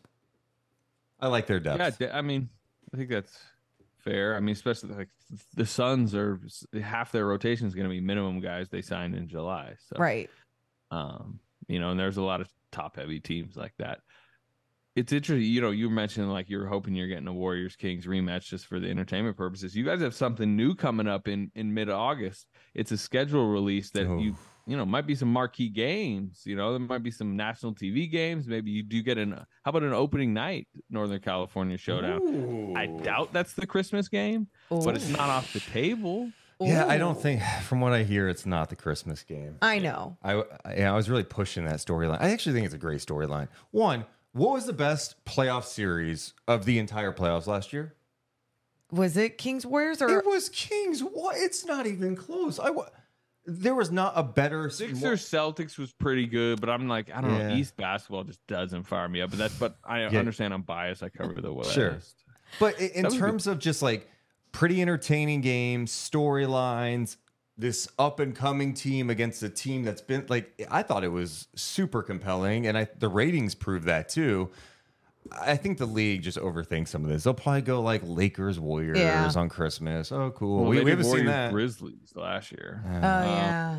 I like their depth. Yeah, de- I mean, I think that's fair. I mean, especially like the Suns are half their rotation is going to be minimum guys they signed in July. So, Right. Um, you know, and there's a lot of top heavy teams like that. It's interesting, you know, you were mentioning like you're hoping you're getting a Warriors Kings rematch just for the entertainment purposes. You guys have something new coming up in in mid August. It's a schedule release that Oh. you you know might be some marquee games. You know, there might be some national T V games. Maybe you do get an how about an opening night Northern California showdown? I doubt that's the Christmas game, but it's not off the table. Yeah, I don't Ooh. think, from what I hear, it's not the Christmas game. I know. I, I, yeah, I was really pushing that storyline. I actually think it's a great storyline. One, what was the best playoff series of the entire playoffs last year? Was it Kings Warriors or It was Kings. What? It's not even close. I wa- there was not a better Sixers Celtics was pretty good, but I'm like, I don't know. Yeah. East basketball just doesn't fire me up. But that's but I Yeah. understand I'm biased. I cover the West. Sure. But i- in That was terms of just like pretty entertaining games, storylines, this up and coming team against a team that's been like, I thought it was super compelling, and I the ratings prove that too. I think the league just overthinks some of this. They'll probably go like Lakers Warriors Yeah. on Christmas. Oh, cool. Well, we, they we did haven't seen Warriors that. Grizzlies last year, Oh yeah.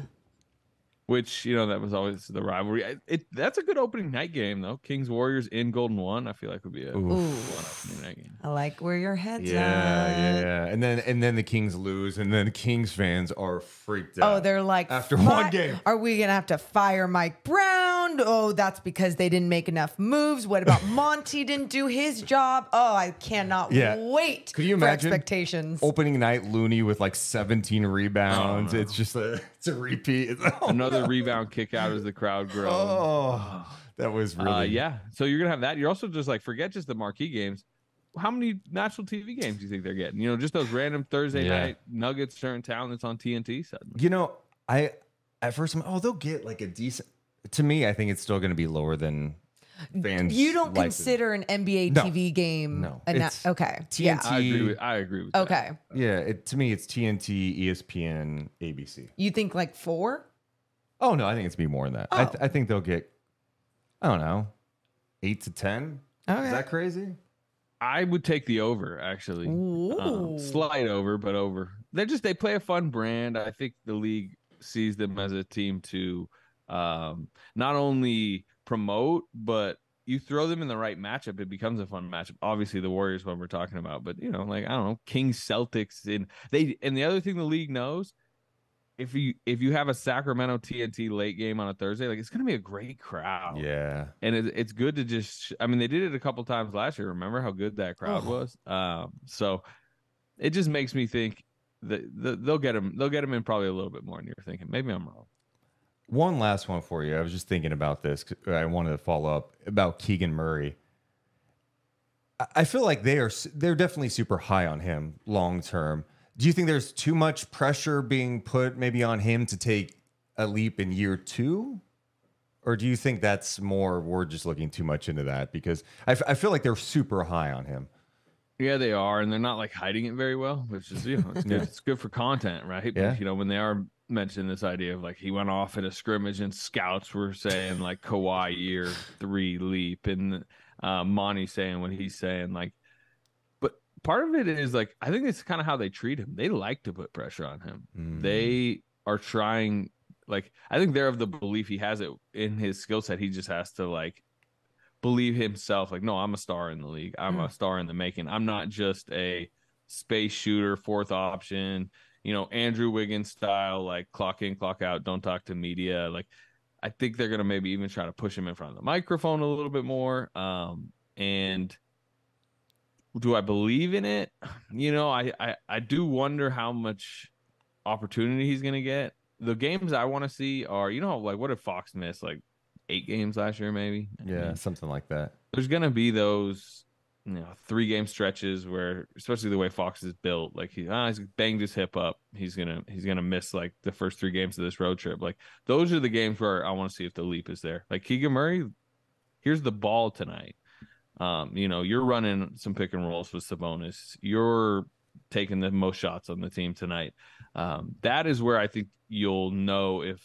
which you know that was always the rivalry. I- It that's a good opening night game though. Kings Warriors in Golden One. I feel like would be a Oof. fun opening night game. I like where your head's Yeah, at. yeah, and then and then the Kings lose, and then the Kings fans are freaked out. Oh, they're like after "Fi- one game. Are we gonna have to fire Mike Brown? Oh, that's because they didn't make enough moves. What about Monty didn't do his job? Oh, I cannot Yeah. wait. Could you for imagine expectations? opening night Looney with like seventeen rebounds? Oh, no. It's just a it's a repeat. It's- oh, Another no. rebound kick out as the crowd grows. Oh, that was really Uh, yeah. So you're gonna have that. You're also just like forget just the marquee games. How many national T V games do you think they're getting? You know, just those random Thursday Yeah. night Nuggets turn town that's on T N T suddenly. You know, I at first I'm oh they'll get like a decent. To me, I think it's still going to be lower than fans. You don't like consider an N B A No. T V game No. a na- It's okay. T N T. I agree with I agree with that. Yeah. Okay. Yeah, it, to me it's T N T, E S P N, A B C. You think like four? Oh no, I think it's be more than that. I, th- Oh. I think they'll get. I don't know, eight to ten. Okay. Is that crazy? I would take the over actually. Ooh. Um, slight over, but over. They just they play a fun brand. I think the league sees them as a team to um, not only promote, but you throw them in the right matchup, it becomes a fun matchup. Obviously, the Warriors, what we're talking about, but you know, like I don't know, Kings, Celtics, and they. And the other thing the league knows, if you if you have a Sacramento T N T late game on a Thursday, like it's going to be a great crowd. Yeah. And it, it's good to just, I mean, they did it a couple times last year. Remember how good that crowd Oh. was? Um, so it just makes me think that the, they'll get him, they'll get him in probably a little bit more than you're thinking. Maybe I'm wrong. One last one for you. I was just thinking about this. 'Cause I wanted to follow up about Keegan Murray. I- I feel like they are s- they're definitely super high on him long term. Do you think there's too much pressure being put maybe on him to take a leap in year two? Or do you think that's more we're just looking too much into that? Because I, f- I feel like they're super high on him. Yeah, they are, and they're not like hiding it very well, which is you know it's good. Yeah. It's good for content, right? Yeah. But, you know, when they are mentioning this idea of like he went off in a scrimmage and scouts were saying like Kawhi year three leap, and uh, Monty saying what he's saying, like, but part of it is like I think it's kind of how they treat him. They like to put pressure on him. Mm. They are trying, like I think they're of the belief he has it in his skill set. He just has to like believe himself, like, no, I'm a star in the league. I'm mm. a star in the making. I'm not just a space shooter, fourth option, you know, Andrew Wiggins style, like clock in, clock out, don't talk to media. Like, I think they're going to maybe even try to push him in front of the microphone a little bit more. Um, and do I believe in it? You know, I, I, I do wonder how much opportunity he's going to get. The games I want to see are, you know, like what did Fox miss? Like, eight games last year, maybe. Yeah, I mean, something like that. There's gonna be those, you know, three game stretches where, especially the way Fox is built, like he ah, he's banged his hip up. He's gonna he's gonna miss like the first three games of this road trip. Like those are the games where I want to see if the leap is there. Like Keegan Murray, here's the ball tonight. Um, you know, you're running some pick and rolls with Sabonis. You're taking the most shots on the team tonight. Um, that is where I think you'll know if.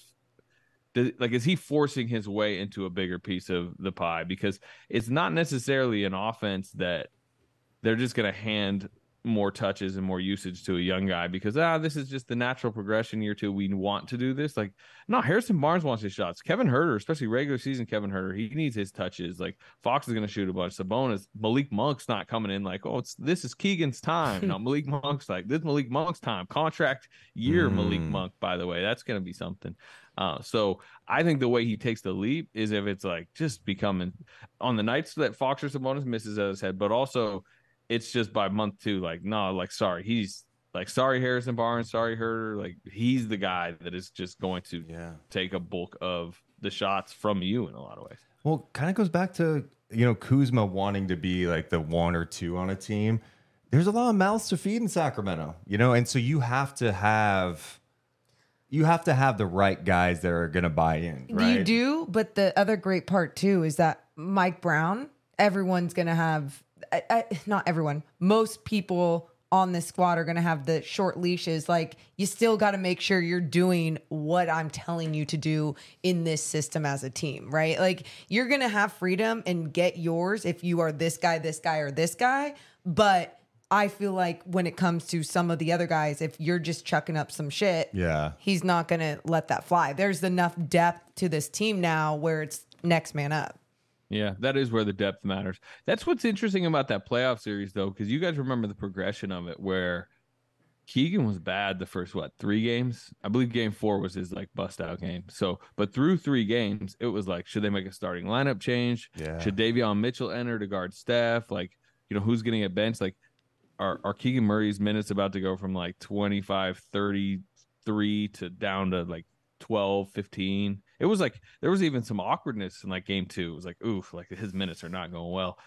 Like, is he forcing his way into a bigger piece of the pie? Because it's not necessarily an offense that they're just going to hand more touches and more usage to a young guy because, ah, this is just the natural progression year two. We want to do this. Like, no, Harrison Barnes wants his shots. Kevin Huerter, especially regular season Kevin Huerter, he needs his touches. Like, Fox is going to shoot a bunch. Sabonis, Malik Monk's not coming in like, oh, it's this is Keegan's time. No, Malik Monk's like, this is Malik Monk's time. Contract year, mm. Malik Monk, by the way. That's going to be something. Uh, so I think the way he takes the leap is if it's like just becoming on the nights that Fox or Sabonis misses at his head, but also it's just by month two, like, no, like, sorry, he's like, sorry, Harrison Barnes, sorry, Huerter. Like, he's the guy that is just going to yeah. take a bulk of the shots from you in a lot of ways. Well, kind of goes back to, you know, Kuzma wanting to be like the one or two on a team. There's a lot of mouths to feed in Sacramento, you know, and so you have to have. You have to have the right guys that are going to buy in, right? You do, but the other great part too is that Mike Brown, everyone's going to have, I, I, not everyone, most people on this squad are going to have the short leashes. Like, you still got to make sure you're doing what I'm telling you to do in this system as a team, right? Like, you're going to have freedom and get yours if you are this guy, this guy, or this guy, but I feel like when it comes to some of the other guys, if you're just chucking up some shit, yeah, he's not going to let that fly. There's enough depth to this team now where it's next man up. Yeah, that is where the depth matters. That's what's interesting about that playoff series, though, because you guys remember the progression of it where Keegan was bad the first, what, three games? I believe game four was his, like, bust-out game. So, but through three games, it was like, should they make a starting lineup change? Yeah. Should Davion Mitchell enter to guard Steph? Like, you know, who's getting a bench? Like, Are, are Keegan Murray's minutes about to go from like twenty-five, thirty-three to down to like twelve, fifteen? It was like there was even some awkwardness in like game two. It was like, oof, like his minutes are not going well.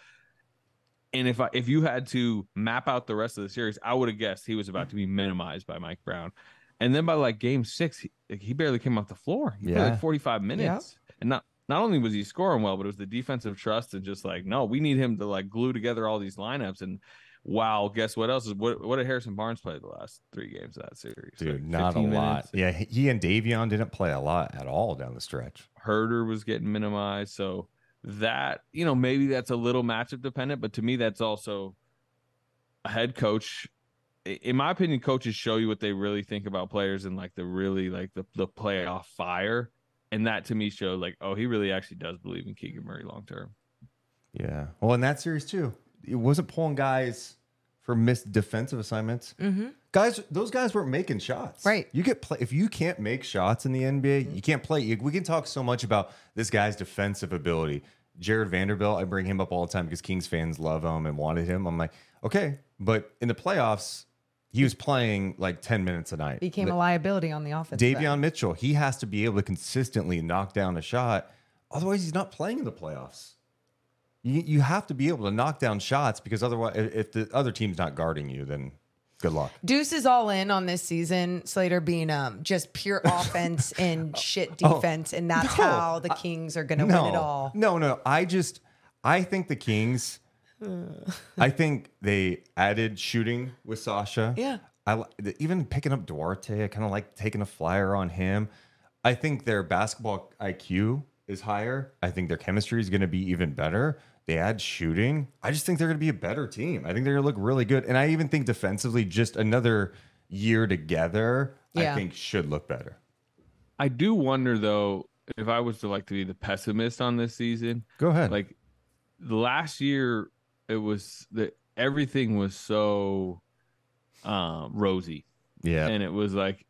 And if I if you had to map out the rest of the series, I would have guessed he was about to be minimized by Mike Brown. And then by like game six, he, like, he barely came off the floor. He yeah. played like forty-five minutes. Yeah. And not not only was he scoring well, but it was the defensive trust and just like, no, we need him to like glue together all these lineups. And wow, guess what else is what what did Harrison Barnes play the last three games of that series? Dude, like not a minutes. lot. Yeah, he and Davion didn't play a lot at all down the stretch. Huerter was getting minimized, so that, you know, maybe that's a little matchup dependent, but to me that's also a head coach. In my opinion, coaches show you what they really think about players and like the really like the the playoff fire, and that to me showed like, oh, he really actually does believe in Keegan Murray long term. Yeah, well, in that series too. It wasn't pulling guys for missed defensive assignments. Mm-hmm. Guys, those guys weren't making shots. Right. You get play if you can't make shots in the N B A, you can't play. We can talk so much about this guy's defensive ability. Jared Vanderbilt, I bring him up all the time because Kings fans love him and wanted him. I'm like, okay, but in the playoffs, he was playing like ten minutes a night. Became the, a liability on the offense. Davion Mitchell, he has to be able to consistently knock down a shot. Otherwise, he's not playing in the playoffs. You you have to be able to knock down shots because otherwise, if the other team's not guarding you, then good luck. Deuce is all in on this season, Slater, being um just pure offense and shit defense, oh, and that's no, how the Kings are going to no, win it all. No, no, I just I think the Kings I think they added shooting with Sasha. Yeah. I li- even picking up Duarte. I kind of like taking a flyer on him. I think their basketball I Q is higher. I think their chemistry is going to be even better. They add shooting. I just think they're going to be a better team. I think they're going to look really good. And I even think defensively, just another year together, Yeah. I think should look better. I do wonder though, if I was to like to be the pessimist on this season, Go ahead. like the last year, it was that everything was so uh, rosy. Yeah. And it was like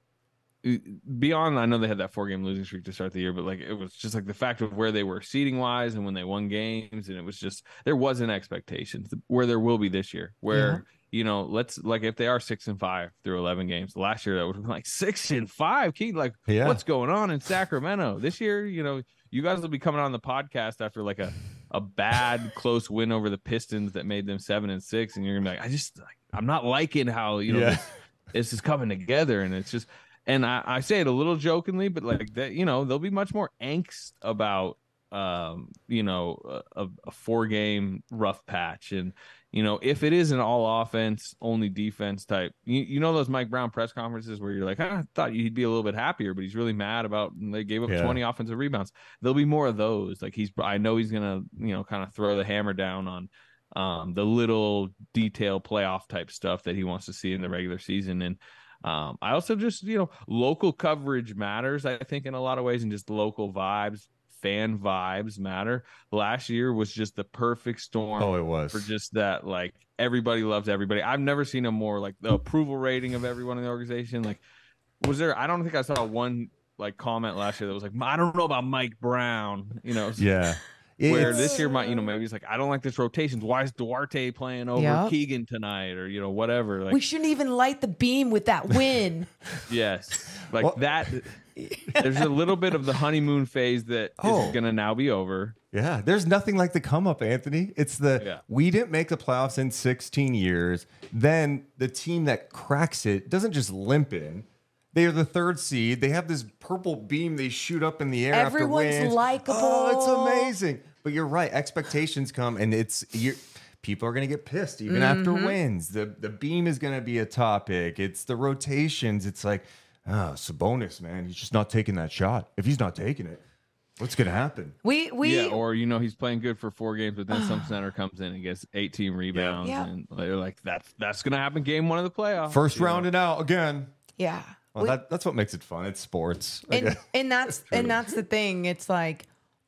beyond, I know they had that four game losing streak to start the year, but like it was just like the fact of where they were seeding wise and when they won games, and it was just there wasn't expectations where there will be this year. Where yeah. you know, let's like if they are six and five through eleven games, last year that would have been like six and five. Keith, like yeah. what's going on in Sacramento this year? You know, you guys will be coming on the podcast after like a a bad close win over the Pistons that made them seven and six, and you're gonna be like, I just like, I'm not liking how you know yeah. this, this is coming together, and it's just. And I, I say it a little jokingly, but like that, you know, there'll be much more angst about, um, you know, a, a four game rough patch. And, you know, if it is an all offense, only defense type, you, you know, those Mike Brown press conferences where you're like, I thought he'd be a little bit happier, but he's really mad about they gave up yeah. twenty offensive rebounds. There'll be more of those. Like he's, I know he's going to, you know, kind of throw the hammer down on um, the little detail playoff type stuff that he wants to see in the regular season. And, Um, I also just, you know, local coverage matters, I think, in a lot of ways, and just local vibes, fan vibes matter. Last year was just the perfect storm. Oh, it was. For just that, like, everybody loves everybody. I've never seen a more, like, the approval rating of everyone in the organization. Like, was there, I don't think I saw one, like, comment last year that was like, I don't know about Mike Brown, you know. Yeah. Where it's, this year might, you know, maybe it's like, I don't like this rotations. Why is Duarte playing over yep. Keegan tonight, or you know, whatever? Like, we shouldn't even light the beam with that win. Yes, like well, that. There's a little bit of the honeymoon phase that oh. is going to now be over. Yeah, there's nothing like the come up, Anthony. It's the yeah. we didn't make the playoffs in sixteen years. Then the team that cracks it doesn't just limp in. They are the third seed. They have this purple beam they shoot up in the air. Everyone's after wins. likable. Oh, it's amazing. But you're right. Expectations come, and it's you're, people are going to get pissed even mm-hmm. after wins. The the beam is going to be a topic. It's the rotations. It's like, oh, Sabonis, man, he's just not taking that shot. If he's not taking it, what's going to happen? We we yeah, or you know, he's playing good for four games, but then some center comes in and gets eighteen rebounds, yeah. and they're like, that's that's going to happen game one of the playoffs. First you round know? and out again. Yeah. Well, we, that, that's what makes it fun. It's sports, and, and that's and that's the thing. It's like.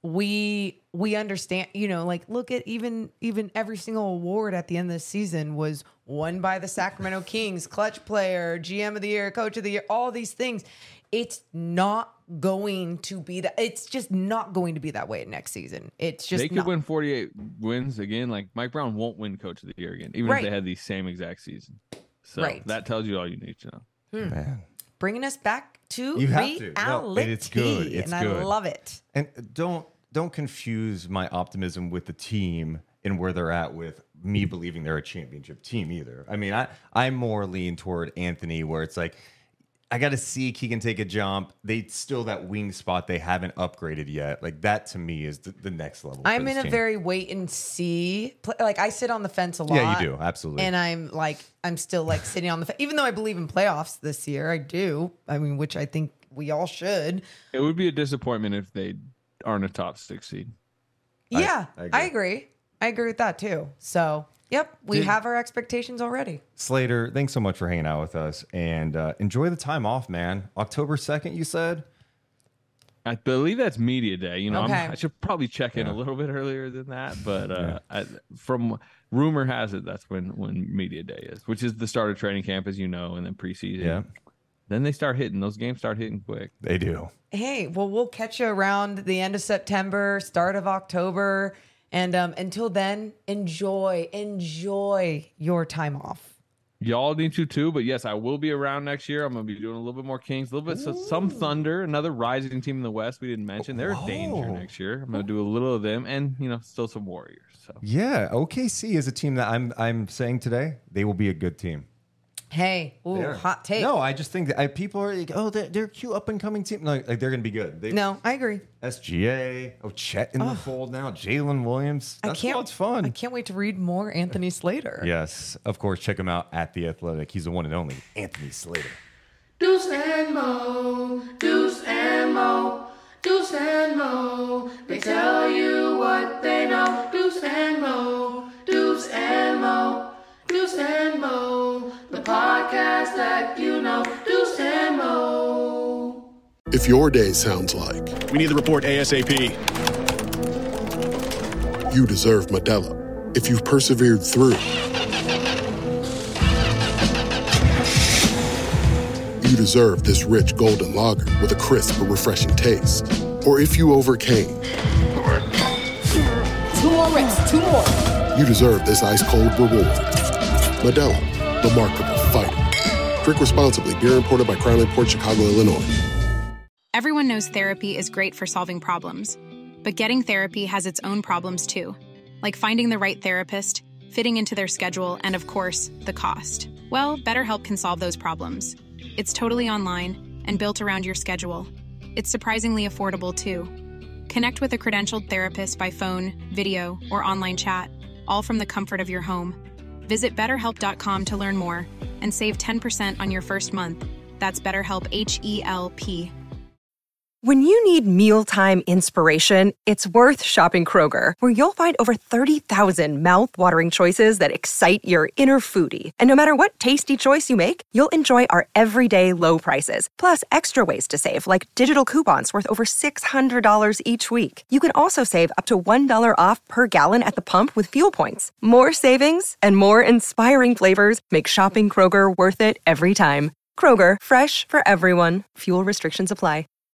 We we understand, you know, like look at even even every single award at the end of the season was won by the Sacramento Kings, clutch player, G M of the year, coach of the year, all these things. It's not going to be that. It's just not going to be that way next season. It's just they could not. win forty-eight wins again. Like Mike Brown won't win coach of the year again, even right. if they had the same exact season. So right. that tells you all you need to know. Hmm. Man. Bringing us back to you have reality, to. No, it's good. It's and good. I love it. And don't don't confuse my optimism with the team and where they're at with me believing they're a championship team either. I mean, I I more lean toward Anthony, where it's like I got to see he can take a jump. They still that wing spot they haven't upgraded yet. Like that to me is the, the next level. I'm in a team. very wait and see. Like I sit on the fence a lot. Yeah, you do absolutely. And I'm like, I'm still like sitting on the fence, even though I believe in playoffs this year. I do. I mean, which I think we all should. It would be a disappointment if they aren't a top six seed. Yeah, I, I, agree. I agree. I agree with that too. So. Yep, we Did, have our expectations already. Slater, thanks so much for hanging out with us, and uh, enjoy the time off, man. October second, you said? I believe that's media day. You know, okay. I'm, I should probably check in yeah. a little bit earlier than that, but uh, yeah. I, from rumor has it that's when when media day is, which is the start of training camp, as you know, and then preseason. Yeah. Then they start hitting. Those games start hitting quick. They do. Hey, well, we'll catch you around the end of September, start of October. And um, until then, enjoy, enjoy your time off. Y'all need to too, but yes, I will be around next year. I'm going to be doing a little bit more Kings, a little bit, so some Thunder, another rising team in the West we didn't mention. They're a danger next year. I'm going to do a little of them, and you know, still some Warriors. So yeah, O K C is a team that I'm I'm saying today they will be a good team. Hey, ooh, They're- hot take. No, I just think that I, people are like, oh, they're, they're a cute up and coming team. Like, like they're going to be good. They, No, I agree. S G A. Oh, Chet in the fold now. Jalen Williams. That's I can't. what's fun. I can't wait to read more Anthony Slater. Yes, of course. Check him out at The Athletic. He's the one and only Anthony Slater. Deuce and Mo, Deuce and Mo, Deuce and Mo. They tell you what they know. Deuce and Mo, Deuce and Mo, Deuce and Mo. The podcast that you know. Deuce and Mo. If your day sounds like We need the report ASAP. you deserve Modelo. If you've persevered through, you deserve this rich golden lager with a crisp but refreshing taste. Or if you overcame, Two more reps, two more. you deserve this ice cold reward. Modelo, the Markable Fighter. Drink responsibly. Beer imported by Crown Imports, Chicago, Illinois. Everyone knows therapy is great for solving problems, but getting therapy has its own problems too, like finding the right therapist, fitting into their schedule, and of course, the cost. Well, BetterHelp can solve those problems. It's totally online and built around your schedule. It's surprisingly affordable too. Connect with a credentialed therapist by phone, video, or online chat, all from the comfort of your home. Visit better help dot com to learn more and save ten percent on your first month. That's BetterHelp, H E L P. When you need mealtime inspiration, it's worth shopping Kroger, where you'll find over thirty thousand mouthwatering choices that excite your inner foodie. And no matter what tasty choice you make, you'll enjoy our everyday low prices, plus extra ways to save, like digital coupons worth over six hundred dollars each week. You can also save up to one dollar off per gallon at the pump with fuel points. More savings and more inspiring flavors make shopping Kroger worth it every time. Kroger, fresh for everyone. Fuel restrictions apply.